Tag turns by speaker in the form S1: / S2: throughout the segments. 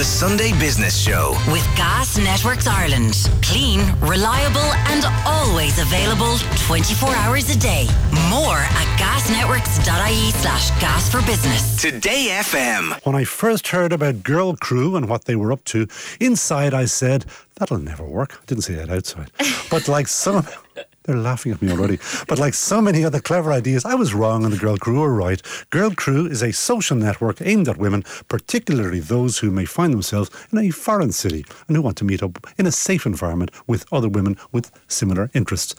S1: The Sunday Business Show.
S2: With Gas Networks Ireland. Clean, reliable and always available 24 hours a day. More at gasnetworks.ie/gas for business.
S1: Today FM.
S3: When I first heard about Girl Crew and what they were up to, inside I said, that'll never work. I didn't say that outside. But like some... They're laughing at me already. But like so many other clever ideas, I was wrong and the Girl Crew were right. Girl Crew is a social network aimed at women, particularly those who may find themselves in a foreign city and who want to meet up in a safe environment with other women with similar interests.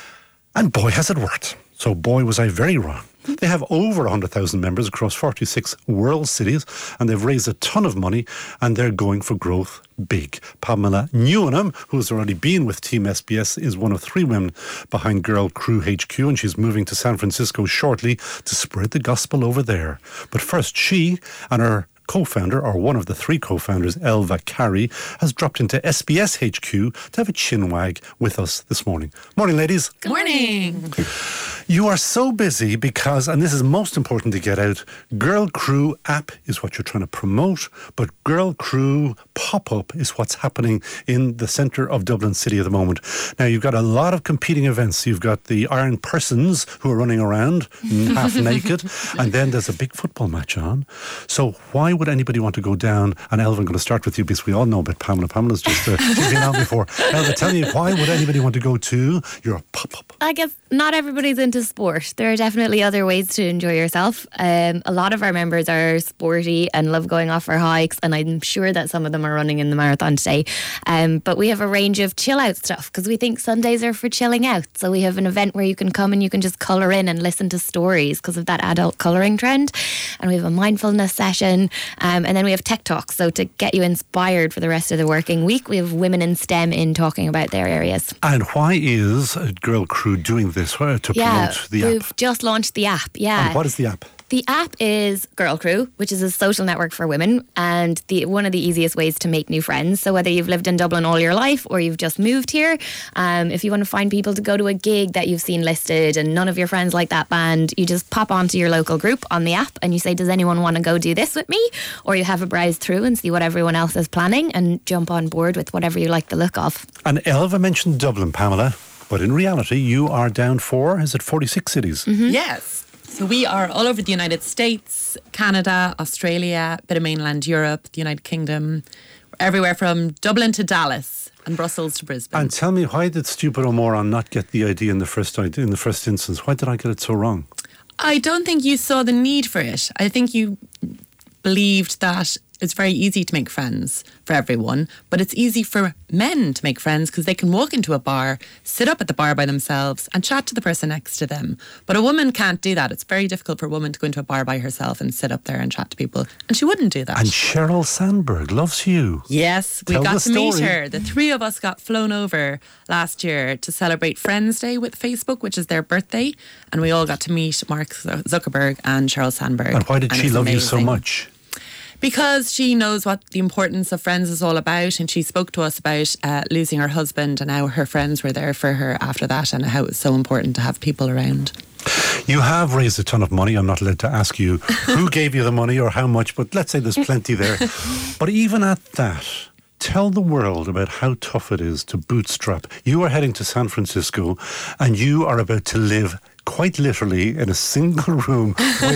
S3: And boy, has it worked. So boy, was I very wrong. They have over 100,000 members across 46 world cities, and they've raised a ton of money, and they're going for growth big. Pamela Newnham, who's already been with Team SBS, is one of 3 women behind Girl Crew HQ, and she's moving to San Francisco shortly to spread the gospel over there. But first, she and her co-founder, or one of the 3 co-founders, Elva Carey, has dropped into SBS HQ to have a chinwag with us this morning. Morning, ladies.
S4: Good morning.
S3: You are so busy because, and this is most important to get out, Girl Crew app is what you're trying to promote, but Girl Crew pop-up is what's happening in the centre of Dublin City at the moment. Now, you've got a lot of competing events. You've got the Iron Persons who are running around half naked, and then there's a big football match on. So why would anybody want to go down? And Elva, I'm going to start with you because we all know about Pamela. Pamela's just she's been on before. Elva, tell me, why would anybody want to go to your pop-up?
S4: I guess not everybody's into sport. There are definitely other ways to enjoy yourself. A lot of our members are sporty and love going off for hikes, and I'm sure that some of them are running in the marathon today. But we have a range of chill out stuff because we think Sundays are for chilling out. So we have an event where you can come and you can just colour in and listen to stories because of that adult colouring trend. And we have a mindfulness session. And then we have tech talks. So to get you inspired for the rest of the working week, we have women in STEM in talking about their areas.
S3: And why is Girl Crew doing this to promote the app?
S4: We've just launched the app,
S3: And what is the app?
S4: The app is Girl Crew, which is a social network for women, and one of the easiest ways to make new friends. So whether you've lived in Dublin all your life or you've just moved here, if you want to find people to go to a gig that you've seen listed and none of your friends like that band, you just pop onto your local group on the app and you say, does anyone want to go do this with me? Or you have a browse through and see what everyone else is planning and jump on board with whatever you like the look of.
S3: And Elva mentioned Dublin, Pamela, but in reality you are down for, is it 46 cities?
S4: Mm-hmm.
S5: Yes. So we are all over the United States, Canada, Australia, a bit of mainland Europe, the United Kingdom, everywhere from Dublin to Dallas and Brussels to Brisbane.
S3: And tell me, why did Stupid O'Moran not get the idea in the first instance? Why did I get it so wrong?
S5: I don't think you saw the need for it. I think you believed that it's very easy to make friends for everyone, but it's easy for men to make friends because they can walk into a bar, sit up at the bar by themselves and chat to the person next to them. But a woman can't do that. It's very difficult for a woman to go into a bar by herself and sit up there and chat to people. And she wouldn't do that.
S3: And Sheryl Sandberg loves you.
S5: Yes, we got to meet her. The 3 of us got flown over last year to celebrate Friends Day with Facebook, which is their birthday. And we all got to meet Mark Zuckerberg and Sheryl Sandberg.
S3: And why did she love you so much?
S5: Because she knows what the importance of friends is all about, and she spoke to us about losing her husband and how her friends were there for her after that and how it was so important to have people around.
S3: You have raised a ton of money. I'm not allowed to ask you who gave you the money or how much, but let's say there's plenty there. But even at that, tell the world about how tough it is to bootstrap. You are heading to San Francisco and you are about to live quite literally in a single room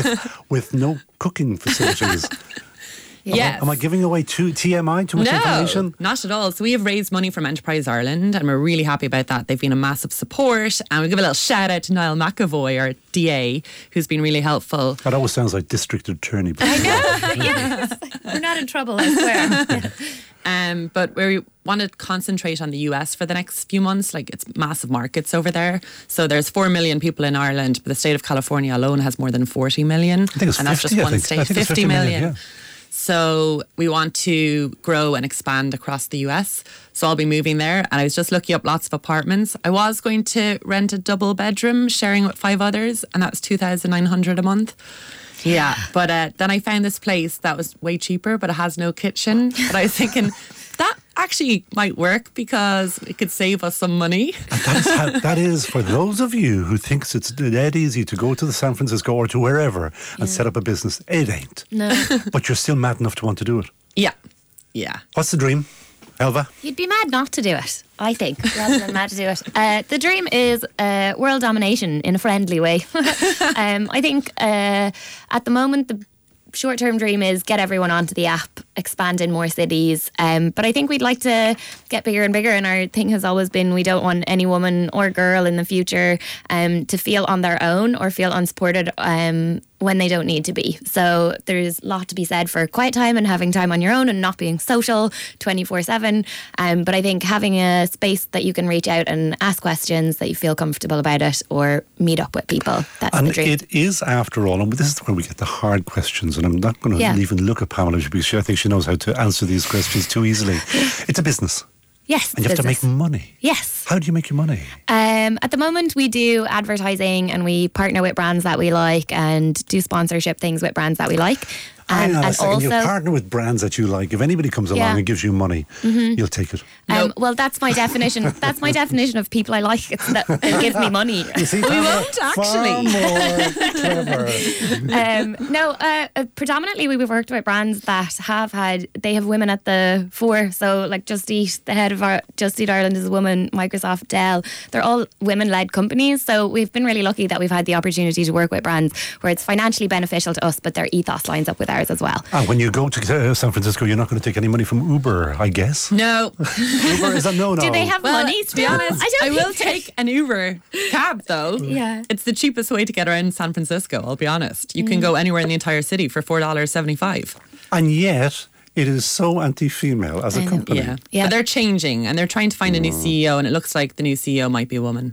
S3: with no cooking facilities.
S5: Yes.
S3: Am I giving away TMI, too much information?
S5: No, not at all. So we have raised money from Enterprise Ireland and we're really happy about that. They've been a massive support, and we give a little shout out to Niall McAvoy, our DA, who's been really helpful.
S3: That always sounds like district attorney.
S4: I know, yes. We're not in trouble, I swear.
S5: But we want to concentrate on the US for the next few months. Like, it's massive markets over there. So there's 4 million people in Ireland, but the state of California alone has more than 40 million.
S3: I think it's 50,
S5: and that's just one state. 50 million.
S3: Yeah.
S5: So we want to grow and expand across the US. So I'll be moving there. And I was just looking up lots of apartments. I was going to rent a double bedroom, sharing with 5 others, and that was $2,900 a month. Yeah, but then I found this place that was way cheaper, but it has no kitchen. But I was thinking, that actually might work because it could save us some money.
S3: And that is for those of you who thinks it's dead easy to go to the San Francisco or to wherever and set up a business. It ain't.
S4: No.
S3: But you're still mad enough to want to do it.
S5: Yeah. Yeah.
S3: What's the dream, Elva?
S4: You'd be mad not to do it, I think, rather than mad to do it. The dream is world domination in a friendly way. I think at the moment, the short-term dream is get everyone onto the app, expand in more cities. But I think we'd like to get bigger and bigger. And our thing has always been we don't want any woman or girl in the future to feel on their own or feel unsupported when they don't need to be. So there's a lot to be said for quiet time and having time on your own and not being social 24/7. But I think having a space that you can reach out and ask questions that you feel comfortable about it or meet up with people. That's
S3: And
S4: the dream.
S3: it is, after all, and this is where we get the hard questions, and I'm not going to even look at Pamela because I think she knows how to answer these questions too easily. It's a business.
S4: Yes.
S3: And you have to make money.
S4: Yes.
S3: How do you make your money?
S4: At the moment, we do advertising and we partner with brands that we like and do sponsorship things with brands that we like.
S3: Hang on a
S4: and
S3: second.
S4: also,
S3: You partner with brands that you like. If anybody comes along and gives you money, you'll take it.
S4: well, that's my definition. That's my definition of people I like. It's that it gives me money.
S3: You see,
S5: We
S3: Pamela,
S5: won't actually.
S3: Far more clever.
S4: Predominantly we've worked with brands that they have women at the fore. So like Just Eat, the head of our Just Eat Ireland is a woman, Microsoft, Dell. They're all women-led companies. So we've been really lucky that we've had the opportunity to work with brands where it's financially beneficial to us, but their ethos lines up with ours as well.
S3: And when you go to San Francisco, you're not going to take any money from Uber, I guess.
S5: No.
S3: Uber is a no-no.
S4: Do they have
S5: Well,
S4: money?
S5: to be honest, I will take an Uber cab though.
S4: Yeah.
S5: It's the cheapest way to get around San Francisco, I'll be honest. You can go anywhere in the entire city for $4.75.
S3: And yet, it is so anti-female as a company.
S5: Yeah. But they're changing and they're trying to find a new CEO, and it looks like the new CEO might be a woman.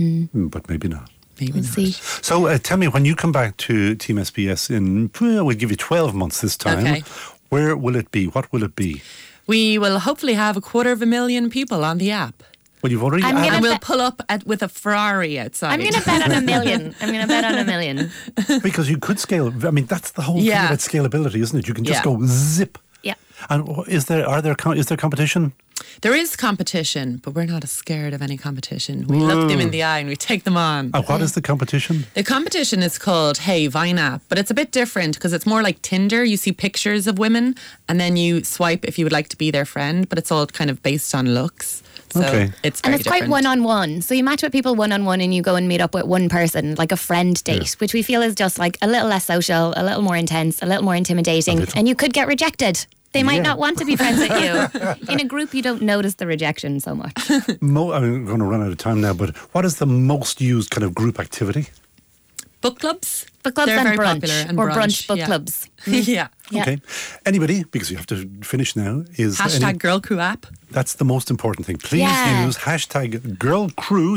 S3: But maybe not.
S5: Maybe
S4: We'll
S5: not.
S4: see.
S3: So tell me, when you come back to Team SBS we'll give you 12 months this time.
S5: Okay.
S3: Where will it be? What will it be?
S5: We will hopefully have 250,000 people on the app.
S3: Well, you've already
S4: I'm
S3: added-
S4: gonna
S5: And we'll
S4: bet-
S5: pull up with a Ferrari outside.
S4: I'm going to bet on $1 million. I'm going to bet on $1 million.
S3: because you could scale. I mean, that's the whole thing
S5: Yeah.
S3: about scalability, isn't it? You can just
S5: Yeah.
S3: go zip.
S4: Yeah.
S3: And is there competition?
S5: There is competition, but we're not scared of any competition. We look them in the eye and we take them on.
S3: And what is the competition?
S5: The competition is called Hey Vine App, but it's a bit different because it's more like Tinder. You see pictures of women and then you swipe if you would like to be their friend, but it's all kind of based on looks. So
S3: Okay.
S5: it's
S4: And
S5: very
S4: it's quite
S5: different.
S4: one-on-one. So you match with people one-on-one and you go and meet up with one person, like a friend date, which we feel is just like a little less social, a little more intense, a little more intimidating. And you could get rejected. They might not want to be friends with you. In a group, you don't notice the rejection so much.
S3: I'm going to run out of time now, but what is the most used kind of group activity?
S5: Book clubs.
S4: Book clubs
S5: They're
S4: and
S5: very
S4: brunch.
S5: popular. And
S4: Or brunch book
S5: yeah.
S4: clubs.
S5: yeah.
S4: Yeah.
S3: Okay. Anybody, because you have to finish now, is
S5: Hashtag Girl Crew app.
S3: that's the most important thing. Please use hashtag Girl Crew,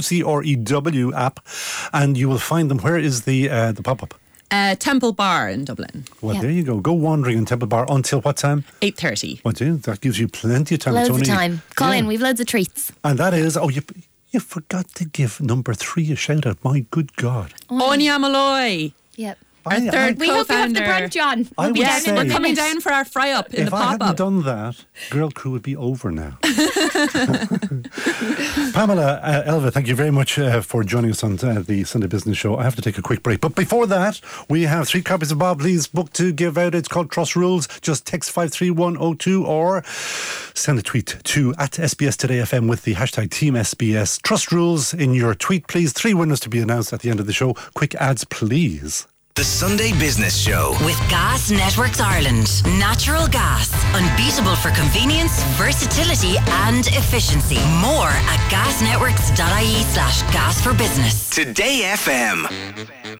S3: CREW app, and you will find them. Where is the pop-up?
S5: Temple Bar in Dublin.
S3: Well, there you go. Go wandering in Temple Bar until what time?
S5: 8:30.
S3: What do? That gives you plenty of time.
S4: Loads
S3: It's
S4: of
S3: only-
S4: time. Call
S3: Yeah.
S4: in. We've loads of treats.
S3: And that is, you forgot to give number 3 a shout out. My good God.
S5: Anya Malloy.
S4: Yep.
S5: Our third
S4: We hope you have the
S5: co-founder.
S4: brunch on.
S3: I would
S5: Yes,
S3: say-
S5: we're coming down for our fry up in
S3: If
S5: the
S3: I
S5: pop
S3: hadn't
S5: up.
S3: done that, Girl Crew would be over now. Pamela, Elva, thank you very much for joining us on the Sunday Business Show. I have to take a quick break. But before that, we have 3 copies of Bob Lee's book to give out. It's called Trust Rules. Just text 53102 or send a tweet to @SBS Today FM with the hashtag Team SBS. Trust Rules in your tweet, please. 3 winners to be announced at the end of the show. Quick ads, please.
S1: The Sunday Business Show.
S2: With Gas Networks Ireland. Natural gas. Unbeatable for convenience, versatility and efficiency. More at gasnetworks.ie/gas for business.
S1: Today FM.